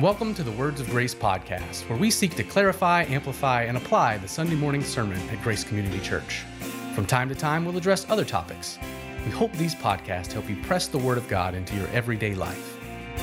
Welcome to the Words of Grace podcast, where we seek to clarify, amplify, and apply the Sunday morning sermon at Grace Community Church. From time to time, we'll address other topics. We hope these podcasts help you press the Word of God into your everyday life.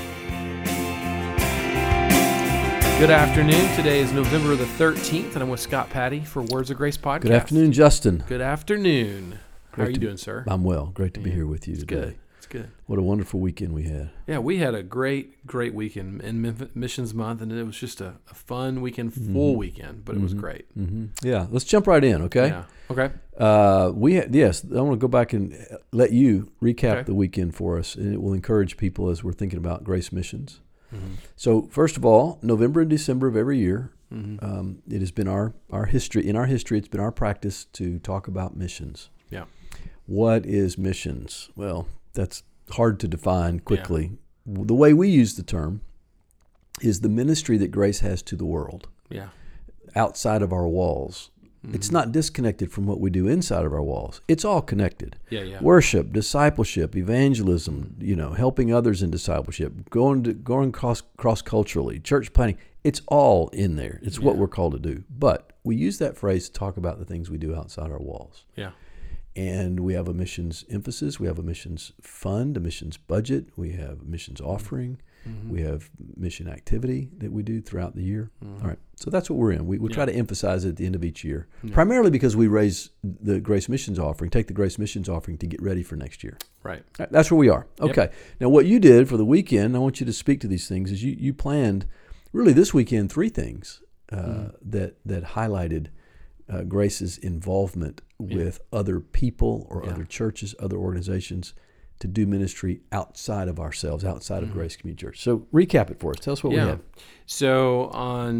Good afternoon. Today is November the 13th, and I'm with Scott Patty for Words of Grace podcast. Good afternoon, Justin. Good afternoon. How are you doing, sir? I'm well. Great to be here with you today. Good. It's good. What a wonderful weekend we had. Yeah, we had a great weekend in Missions Month, and it was just a fun weekend, full weekend, but it was great. Yeah, let's jump right in, okay? Yeah. Okay. I want to go back and let you recap the weekend for us, and it will encourage people as we're thinking about Grace Missions. So, first of all, November and December of every year, it has been our history. In our history, it's been our practice to talk about missions. Yeah. What is missions? Well, that's hard to define quickly. Yeah. The way we use the term is the ministry that Grace has to the world. Yeah. Outside of our walls. It's not disconnected from what we do inside of our walls. It's all connected. Yeah. Worship, discipleship, evangelism, helping others in discipleship, going cross-culturally, church planting. It's all in there. It's what we're called to do. But we use that phrase to talk about the things we do outside our walls. Yeah. And we have a missions emphasis. We have a missions fund, a missions budget. We have a missions offering. We have mission activity that we do throughout the year. All right. So that's what we're in. We try to emphasize it at the end of each year, primarily because we raise the Grace Missions offering, take the Grace Missions offering to get ready for next year. Right. That's where we are. Okay. Yep. Now, what you did for the weekend, I want you to speak to these things, is you planned really this weekend 3 things that highlighted Grace's involvement with other people or other churches, other organizations, to do ministry outside of ourselves, outside of Grace Community Church. So recap it for us. Tell us what we had. So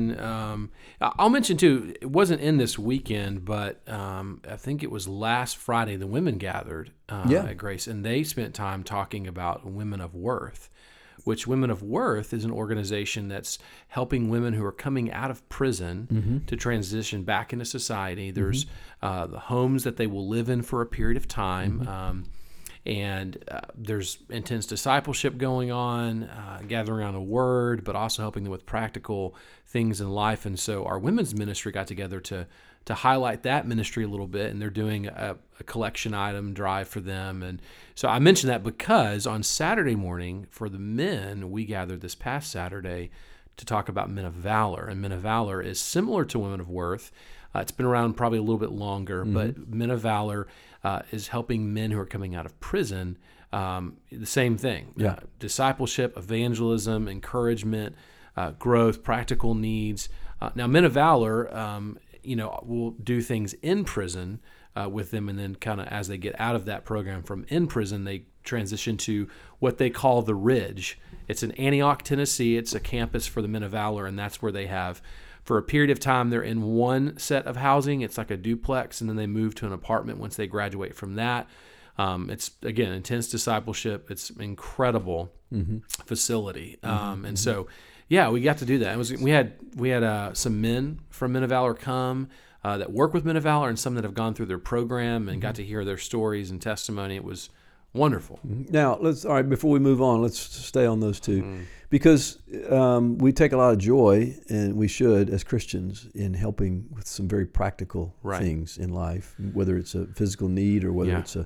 I'll mention too, it wasn't in this weekend, but I think it was last Friday, the women gathered at Grace, and they spent time talking about Women of Worth, which Women of Worth is an organization that's helping women who are coming out of prison to transition back into society. There's the homes that they will live in for a period of time, and there's intense discipleship going on, gathering around a word, but also helping them with practical things in life. And so our women's ministry got together to highlight that ministry a little bit, and they're doing a collection item drive for them. And so I mentioned that because on Saturday morning for the men, we gathered this past Saturday to talk about Men of Valor. And Men of Valor is similar to Women of Worth. It's been around probably a little bit longer, but Men of Valor is helping men who are coming out of prison, the same thing. Discipleship, evangelism, encouragement, growth, practical needs. Now, Men of Valor, will do things in prison with them, and then kind of as they get out of that program from in prison, they transition to what they call the Ridge. It's in Antioch, Tennessee. It's a campus for the Men of Valor, and that's where they have, for a period of time, they're in one set of housing. It's like a duplex, and then they move to an apartment once they graduate from that. It's, again, intense discipleship. It's an incredible facility. And so, we got to do that. We had some men from Men of Valor come that work with Men of Valor, and some that have gone through their program and got to hear their stories and testimony. It was wonderful. Now, before we move on, let's stay on those two. Because we take a lot of joy, and we should, as Christians, in helping with some very practical things in life, whether it's a physical need or whether it's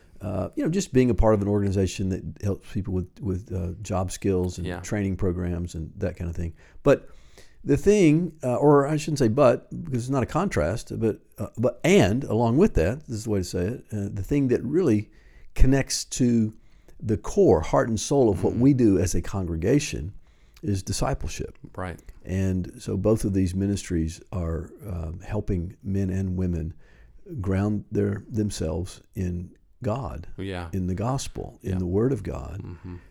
just being a part of an organization that helps people with job skills and training programs and that kind of thing. But the thing, or I shouldn't say but, because it's not a contrast, but along with that, this is the way to say it, the thing that really connects to the core, heart and soul of what we do as a congregation is discipleship. Right. And so both of these ministries are helping men and women ground themselves in God, in the gospel, in the Word of God,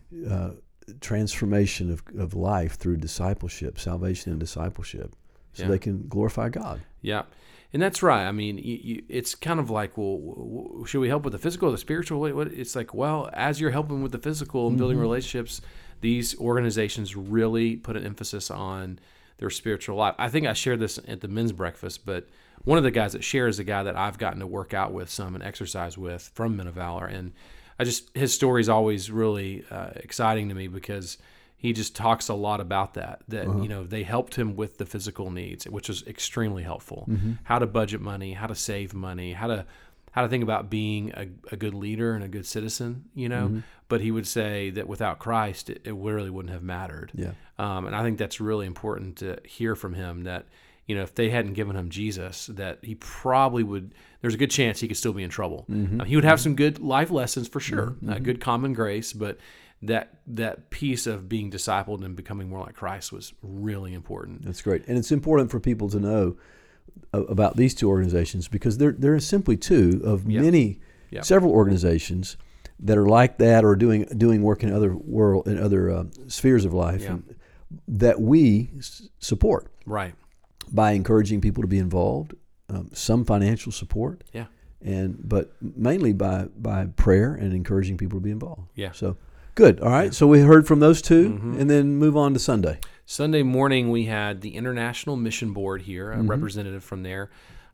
transformation of life through discipleship, salvation and discipleship, so they can glorify God. Yeah. And that's right. I mean, it's kind of like, well, should we help with the physical or the spiritual? It's like, well, as you're helping with the physical and building relationships, these organizations really put an emphasis on their spiritual life. I think I shared this at the men's breakfast, but one of the guys that shares is a guy that I've gotten to work out with some and exercise with from Men of Valor. And his story is always really exciting to me because he just talks a lot about that they helped him with the physical needs, which was extremely helpful. How to budget money, how to save money, how to think about being a good leader and a good citizen, But he would say that without Christ, it really wouldn't have mattered. Yeah. And I think that's really important to hear from him, that if they hadn't given him Jesus, that he probably would. There's a good chance he could still be in trouble. He would have some good life lessons for sure, good common grace, but that piece of being discipled and becoming more like Christ was really important. That's great, and it's important for people to know about these two organizations, because there are simply two of several organizations that are like that, or doing work in other spheres of life, and that we support. Right. By encouraging people to be involved, some financial support. Yeah. But mainly by prayer and encouraging people to be involved. Yeah. So good. All right. So we heard from those two, and then move on to Sunday. Sunday morning, we had the International Mission Board here, a representative from there.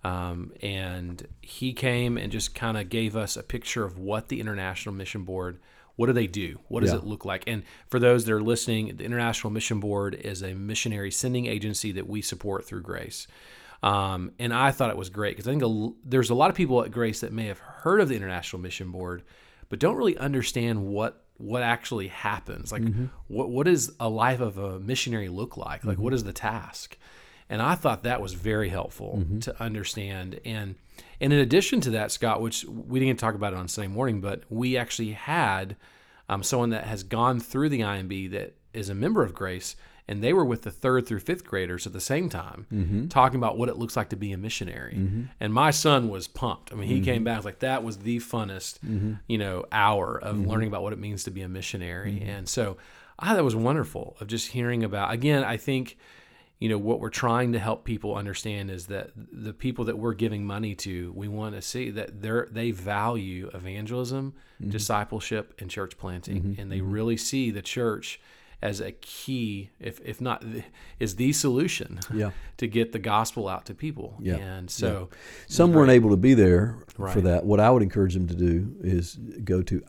And he came and just kind of gave us a picture of what the International Mission Board, what do they do? What does it look like? And for those that are listening, the International Mission Board is a missionary sending agency that we support through Grace. And I thought it was great, because I think there's a lot of people at Grace that may have heard of the International Mission Board, but don't really understand what actually happens. Like, what does a life of a missionary look like? Like, what is the task? And I thought that was very helpful to understand. And in addition to that, Scott, which we didn't talk about it on Sunday morning, but we actually had someone that has gone through the IMB that is a member of Grace, and they were with the 3rd through 5th graders at the same time, talking about what it looks like to be a missionary. And my son was pumped. I mean, he came back like that was the funnest, hour of learning about what it means to be a missionary. And so I thought it was wonderful of just hearing about. Again, I think, what we're trying to help people understand is that the people that we're giving money to, we want to see that they value evangelism, discipleship, and church planting, and they really see the church as a key, if not, is the solution to get the gospel out to people. Yeah. And so some weren't able to be there for that. What I would encourage them to do is go to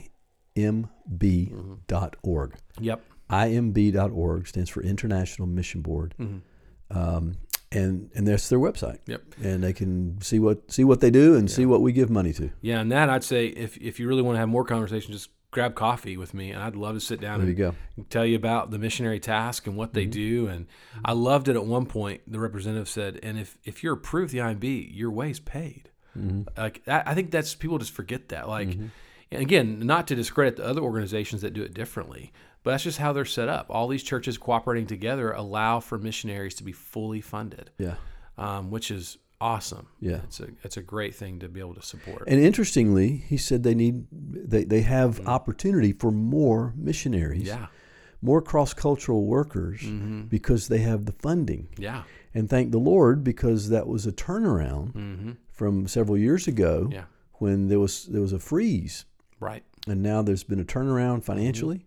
imb.org. Yep. imb.org stands for International Mission Board. And that's their website. Yep. And they can see what they do and see what we give money to. Yeah, and that I'd say if you really want to have more conversation, just grab coffee with me, and I'd love to sit down and tell you about the missionary task and what they do. And I loved it at one point. The representative said, and if you're approved the IMB, your way's paid. Like I think that's, people just forget that. Like, and again, not to discredit the other organizations that do it differently, but that's just how they're set up. All these churches cooperating together allow for missionaries to be fully funded. Yeah, which is awesome. Yeah, it's a great thing to be able to support. And interestingly, he said they have opportunity for more missionaries. Yeah, more cross-cultural workers because they have the funding. Yeah, and thank the Lord, because that was a turnaround from several years ago when there was a freeze. Right, and now there's been a turnaround financially.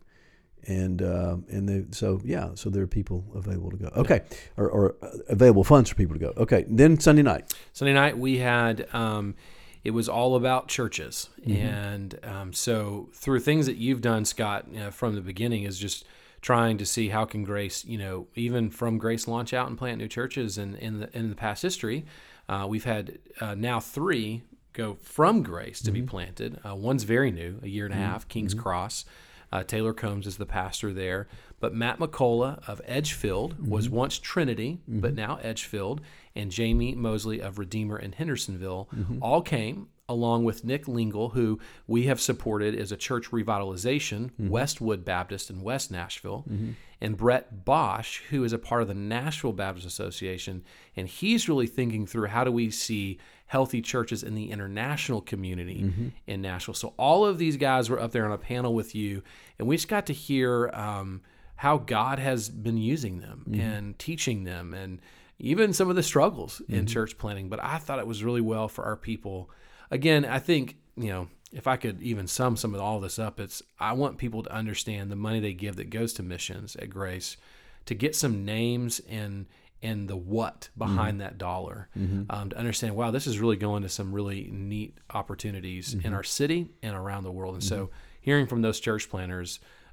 So there are people available to go. Okay, or available funds for people to go. Okay, then Sunday night. Sunday night we had it was all about churches, and so through things that you've done, Scott, from the beginning, is just trying to see how can Grace, even from Grace, launch out and plant new churches. And in the past history, we've had now 3 go from Grace to be planted. One's very new, a year and a half, King's Cross. Taylor Combs is the pastor there. But Matt McCullough of Edgefield was once Trinity, but now Edgefield, and Jamie Mosley of Redeemer in Hendersonville all came, along with Nick Lingle, who we have supported as a church revitalization, Westwood Baptist in West Nashville, and Brett Bosch, who is a part of the Nashville Baptist Association, and he's really thinking through how do we see healthy churches in the international community in Nashville. So all of these guys were up there on a panel with you, and we just got to hear how God has been using them and teaching them, and even some of the struggles in church planting. But I thought it was really well for our people. Again, I think, if I could even sum some of all this up, I want people to understand the money they give that goes to missions at Grace, to get some names and the what behind that dollar, to understand, wow, this is really going to some really neat opportunities in our city and around the world. And so hearing from those church planners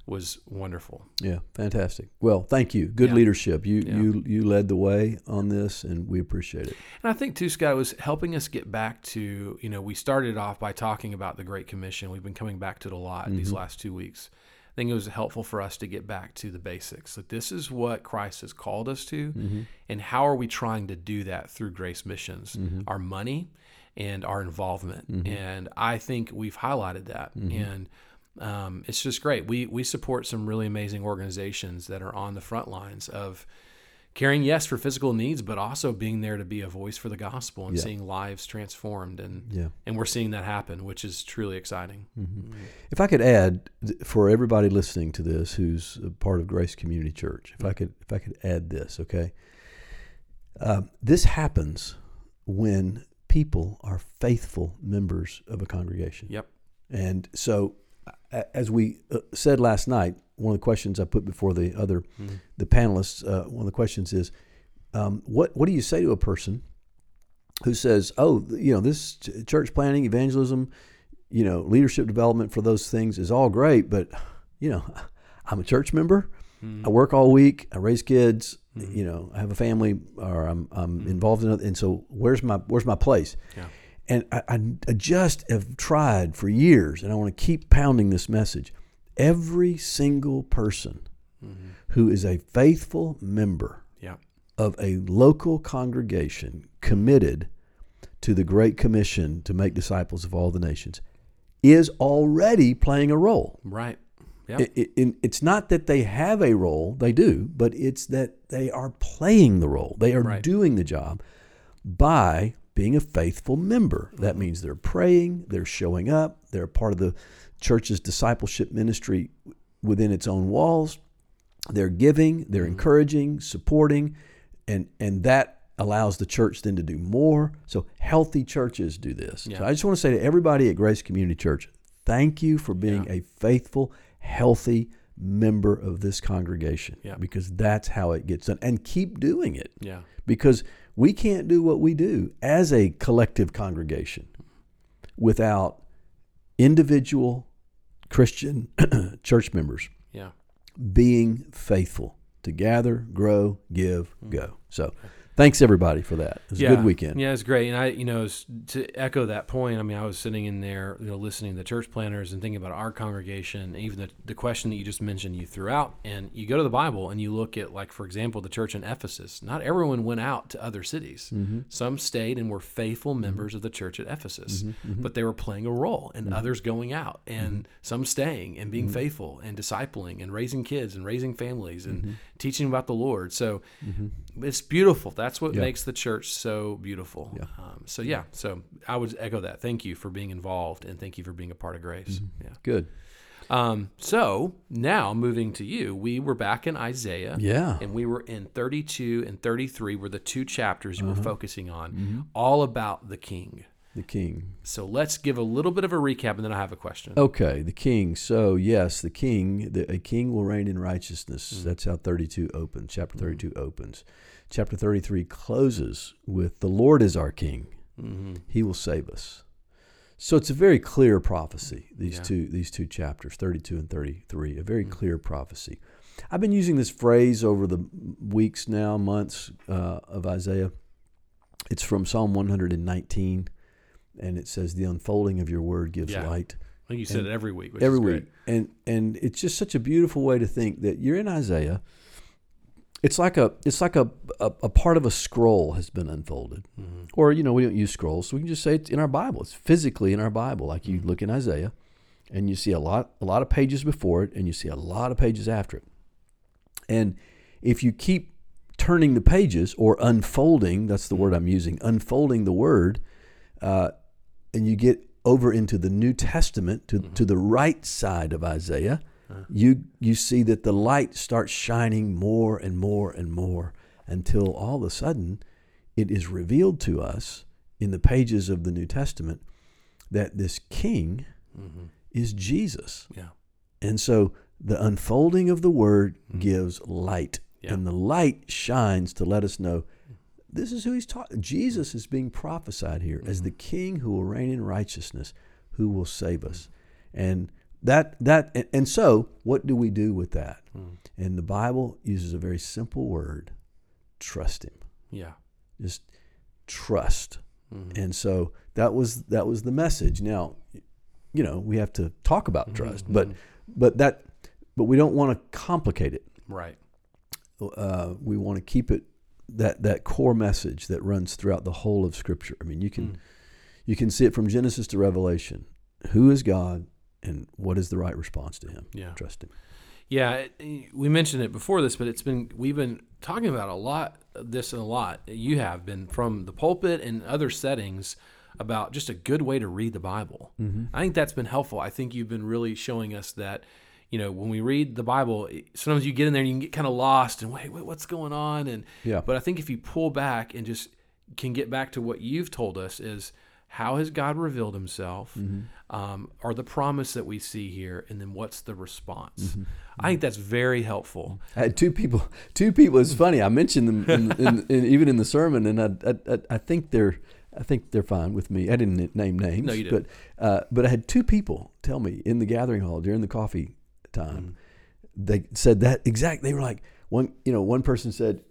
was wonderful. Yeah, fantastic. Well, thank you. Good leadership. You led the way on this, and we appreciate it. And I think too, Scott, it was helping us get back to, we started off by talking about the Great Commission. We've been coming back to it a lot these last 2 weeks. I think it was helpful for us to get back to the basics. Like, this is what Christ has called us to, and how are we trying to do that through Grace Missions? Our money and our involvement. And I think we've highlighted that. And it's just great. We support some really amazing organizations that are on the front lines of caring, yes, for physical needs, but also being there to be a voice for the gospel and seeing lives transformed. And we're seeing that happen, which is truly exciting. If I could add, for everybody listening to this who's a part of Grace Community Church, if I could add this, okay? This happens when people are faithful members of a congregation. Yep. And so, as we said last night, one of the questions I put before the panelists, one of the questions is, what do you say to a person who says, oh, this church planning, evangelism, leadership development for those things is all great, but, I'm a church member. I work all week. I raise kids. I have a family, or I'm involved in it. And so where's my place? Yeah. And I just have tried for years, and I want to keep pounding this message. Every single person who is a faithful member of a local congregation committed to the Great Commission to make disciples of all the nations is already playing a role. Right. Yep. It's not that they have a role, they do, but it's that they are playing the role. They are doing the job by being a faithful member. That means they're praying, they're showing up, they're part of the church's discipleship ministry within its own walls. They're giving, they're encouraging, supporting, and that allows the church then to do more. So healthy churches do this. Yeah. So I just want to say to everybody at Grace Community Church, thank you for being a faithful, healthy member of this congregation, because that's how it gets done. And keep doing it. Yeah. Because we can't do what we do as a collective congregation without individual Christian church members being faithful to gather, grow, give, go. So thanks everybody for that. It was a good weekend. Yeah, it was great. And to echo that point, I was sitting in there, listening to the church planners and thinking about our congregation, even the question that you just mentioned you threw out. And you go to the Bible and you look at, like, for example, the church in Ephesus. Not everyone went out to other cities. Some stayed and were faithful members of the church at Ephesus, but they were playing a role, and others going out, and some staying and being faithful and discipling and raising kids and raising families and teaching about the Lord. So it's beautiful. That's what makes the church so beautiful. Yeah. So I would echo that. Thank you for being involved, and thank you for being a part of Grace. Yeah. Good. So now moving to you, we were back in Isaiah. Yeah. And we were in 32 and 33 were the two chapters you were focusing on, all about the King. The King. So let's give a little bit of a recap, and then I have a question. Okay, the King. So yes, the King, a king will reign in righteousness. That's how 32 opens. Chapter 32 opens. Chapter 33 closes with the Lord is our King. He will save us. So it's a very clear prophecy. These two chapters, 32 and 33, a very clear prophecy. I've been using this phrase over the weeks now, months of Isaiah. It's from Psalm 119. And it says, the unfolding of your word gives light. I think you said it every week, which every is week. Great. And it's just such a beautiful way to think that you're in Isaiah. It's like a part of a scroll has been unfolded. Or, we don't use scrolls, so we can just say it's in our Bible. It's physically in our Bible. Like you look in Isaiah, and you see a lot of pages before it, and you see a lot of pages after it. And if you keep turning the pages, or unfolding, that's the word I'm using, unfolding the word, and you get over into the New Testament, to the right side of Isaiah, you see that the light starts shining more and more and more until all of a sudden it is revealed to us in the pages of the New Testament that this King is Jesus. Yeah. And so the unfolding of the Word gives light, and the light shines to let us know this is who he's talking. Jesus is being prophesied here as the King who will reign in righteousness, who will save us. And And so what do we do with that? And the Bible uses a very simple word: trust Him. Yeah. Just trust. And so that was the message. Now, we have to talk about trust, but we don't want to complicate it. Right. We want to keep it that core message that runs throughout the whole of Scripture. I mean, you can see it from Genesis to Revelation. Who is God, and what is the right response to Him? Yeah. Trust Him. Yeah, we mentioned it before this, but we've been talking about a lot. You have been from the pulpit and other settings about just a good way to read the Bible. I think that's been helpful. I think you've been really showing us that, when we read the Bible, sometimes you get in there and you can get kind of lost and wait, what's going on? But I think if you pull back and just can get back to what you've told us is, how has God revealed Himself? Are the promise that we see here, and then what's the response? I think that's very helpful. I had two people. It's funny. I mentioned them even in the sermon, and I think they're fine with me. I didn't name names. No, you didn't. But I had two people tell me in the gathering hall during the coffee time. They said that exact. They were like, one person said,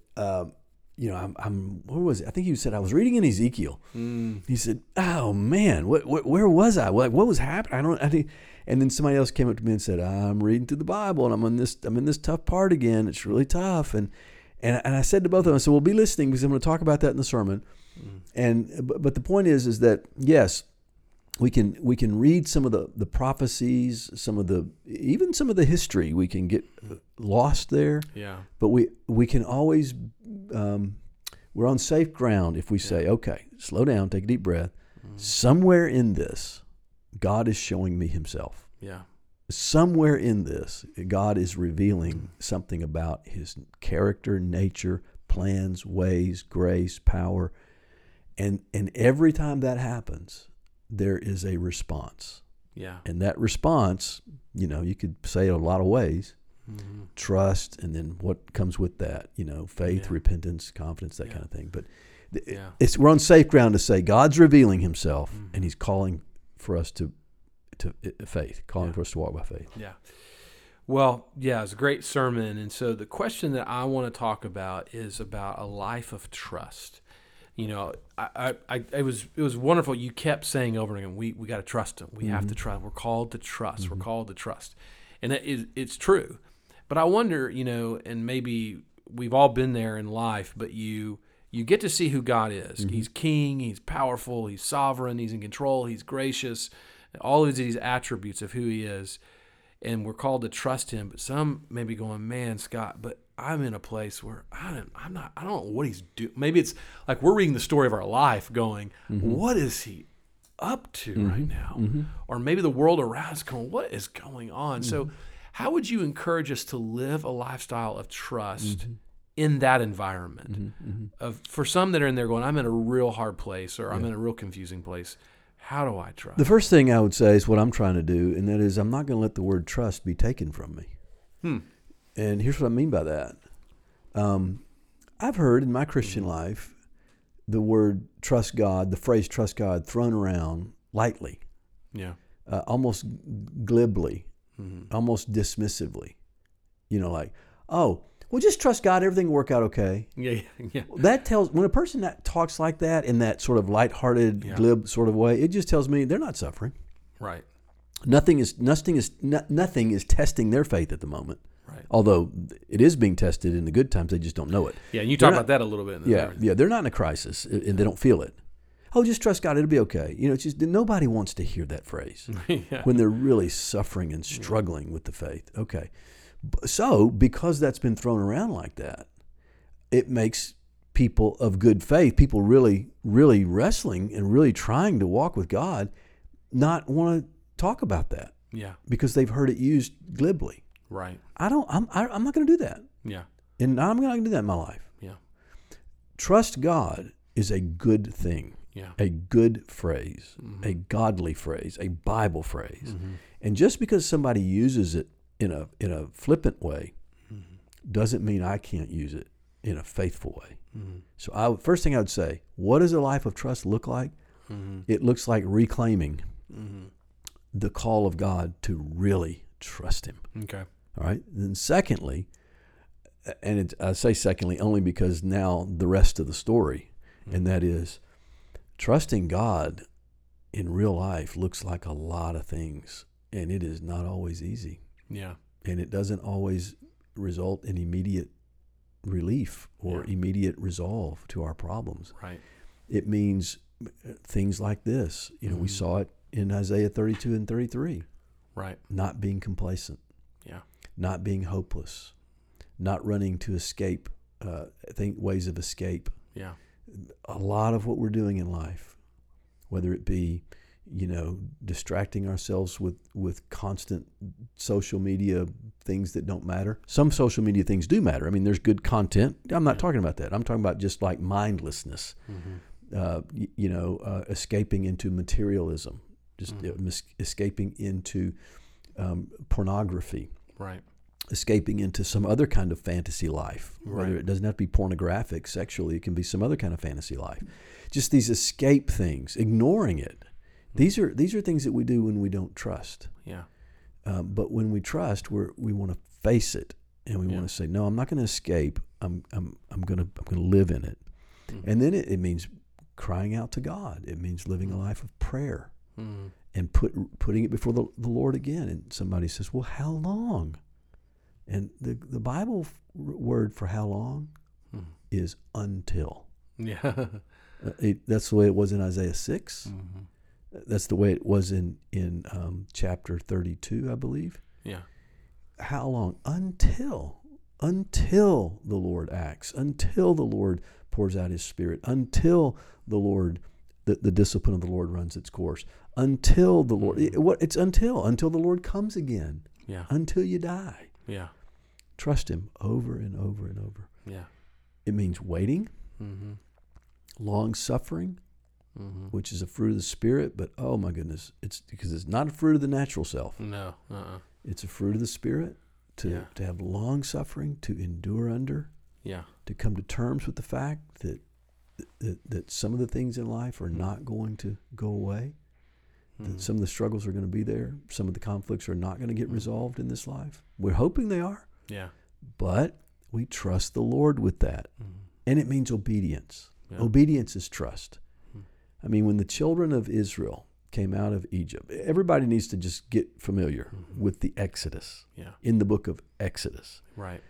where was it? I think he said, I was reading in Ezekiel. He said, oh man, where was I? Like, what was happening? And then somebody else came up to me and said, I'm reading through the Bible and I'm in this tough part again. It's really tough. And I said to both of them, I said, well, be listening because I'm going to talk about that in the sermon. But the point is that yes, we can read some of the prophecies, even some of the history. We can get lost there. Yeah. But we can always we're on safe ground if we say, okay, slow down, take a deep breath. Somewhere in this, God is showing me Himself. Yeah. Somewhere in this, God is revealing something about His character, nature, plans, ways, grace, power. And every time that happens, there is a response. Yeah. And that response, you could say it a lot of ways. Trust, and then what comes with that, faith, repentance, confidence, that kind of thing. But we're on safe ground to say God's revealing Himself, and He's calling for us to faith, calling for us to walk by faith. Yeah. Well, yeah, it's a great sermon. And so the question that I want to talk about is about a life of trust. It was wonderful. You kept saying over and again, we got to trust Him. We have to trust. We're called to trust. We're called to trust. And it's true. But I wonder, and maybe we've all been there in life, but you get to see who God is. He's king, He's powerful, He's sovereign, He's in control, He's gracious, all of these attributes of who He is. And we're called to trust Him. But some may be going, man, Scott, but I'm in a place where I don't know what He's doing. Maybe it's like we're reading the story of our life going, what is He up to right now? Or maybe the world around us going, what is going on? So how would you encourage us to live a lifestyle of trust in that environment? For some that are in there going, I'm in a real hard place, or I'm in a real confusing place. How do I trust? The first thing I would say is what I'm trying to do, and that is I'm not going to let the word trust be taken from me. And here's what I mean by that. I've heard in my Christian life the word trust God, the phrase trust God, thrown around lightly. Yeah. Almost glibly. Almost dismissively, like, oh, well, just trust God, everything will work out okay. Yeah. That tells, when a person that talks like that in that sort of lighthearted, glib sort of way, it just tells me they're not suffering. Right. Nothing is testing their faith at the moment. Right. Although it is being tested in the good times, they just don't know it. Yeah, and you talk about that a little bit. They're not in a crisis and they don't feel it. Oh, just trust God, it'll be okay. It's just nobody wants to hear that phrase when they're really suffering and struggling with the faith. Okay. So because that's been thrown around like that, it makes people of good faith, people really, really wrestling and really trying to walk with God, not want to talk about that. Yeah. Because they've heard it used glibly. Right. I'm not going to do that. Yeah. And I'm not going to do that in my life. Yeah. Trust God is a good thing. Yeah. A good phrase, a godly phrase, a Bible phrase. And just because somebody uses it in a flippant way doesn't mean I can't use it in a faithful way. So first thing I would say, what does a life of trust look like? It looks like reclaiming the call of God to really trust him. Okay. All right. Then secondly, and I say secondly only because now the rest of the story, and that is trusting God in real life looks like a lot of things, and it is not always easy. Yeah. And it doesn't always result in immediate relief or immediate resolve to our problems. Right. It means things like this. We saw it in Isaiah 32 and 33. Right. Not being complacent. Yeah. Not being hopeless. Not running to escape, ways of escape. Yeah. A lot of what we're doing in life, whether it be, distracting ourselves with constant social media things that don't matter. Some social media things do matter. I mean, there's good content. I'm not talking about that. I'm talking about just like mindlessness, escaping into materialism, just escaping into pornography. Right. Escaping into some other kind of fantasy life, whether it doesn't have to be pornographic sexually, it can be some other kind of fantasy life. Just these escape things, ignoring it. These are things that we do when we don't trust. Yeah. But when we trust, we want to face it, and we want to say, no, I'm not going to escape. I'm going to live in it. And then it means crying out to God. It means living a life of prayer and putting it before the Lord again. And somebody says, well, how long? And the Bible word for how long is until. Yeah. That's the way it was in Isaiah 6. That's the way it was in chapter 32, I believe. Yeah. How long? Until the Lord acts, until the Lord pours out his Spirit, until the Lord, the discipline of the Lord runs its course, until the Lord, it's until the Lord comes again. Yeah. Until you die. Yeah. Trust him over and over and over. Yeah. It means waiting, long suffering, which is a fruit of the Spirit, but oh my goodness, it's because it's not a fruit of the natural self. No. It's a fruit of the Spirit to have long suffering, to endure under, to come to terms with the fact that some of the things in life are not going to go away, that some of the struggles are going to be there, some of the conflicts are not going to get resolved in this life. We're hoping they are. Yeah. But we trust the Lord with that. And it means obedience. Yeah. Obedience is trust. I mean, when the children of Israel came out of Egypt, everybody needs to just get familiar with the Exodus in the book of Exodus. Right.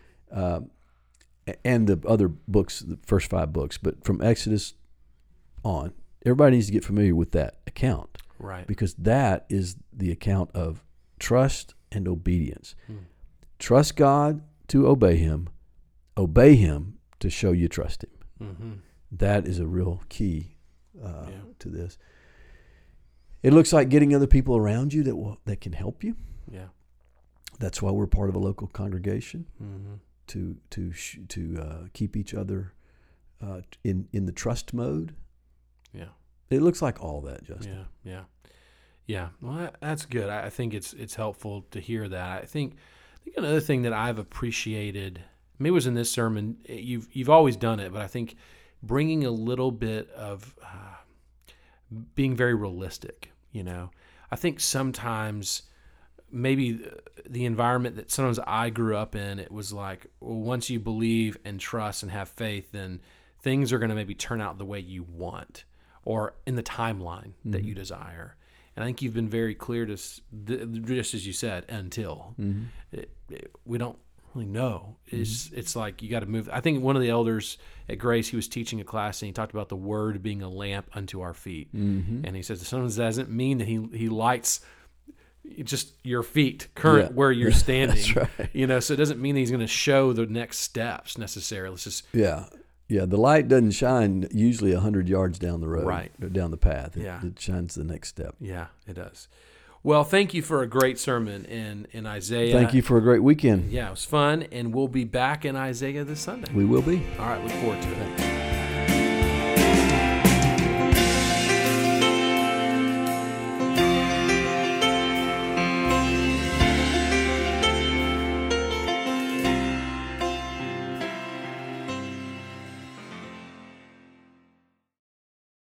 And the other books, the first 5 books. But from Exodus on, everybody needs to get familiar with that account. Right. Because that is the account of trust and obedience. Trust God to obey him to show you trust him. That is a real key to this. It looks like getting other people around you that can help you. Yeah. That's why we're part of a local congregation to keep each other in the trust mode. Yeah. It looks like all that, Justin. Yeah. Well, that's good. I think it's helpful to hear that. I think another thing that I've appreciated, maybe it was in this sermon, you've always done it, but I think bringing a little bit of being very realistic, I think sometimes maybe the environment that sometimes I grew up in, it was like, well, once you believe and trust and have faith, then things are going to maybe turn out the way you want or in the timeline that you desire. And I think you've been very clear to, just as you said, until. We don't really know. It's like you got to move. I think one of the elders at Grace, he was teaching a class and he talked about the word being a lamp unto our feet. And he says sometimes that doesn't mean that he lights just your feet where you're standing. That's right. So it doesn't mean that he's going to show the next steps necessarily. It's just Yeah, the light doesn't shine usually 100 yards down the road, right, or down the path. It shines the next step. Yeah, it does. Well, thank you for a great sermon in Isaiah. Thank you for a great weekend. Yeah, it was fun, and we'll be back in Isaiah this Sunday. We will be. All right, look forward to it.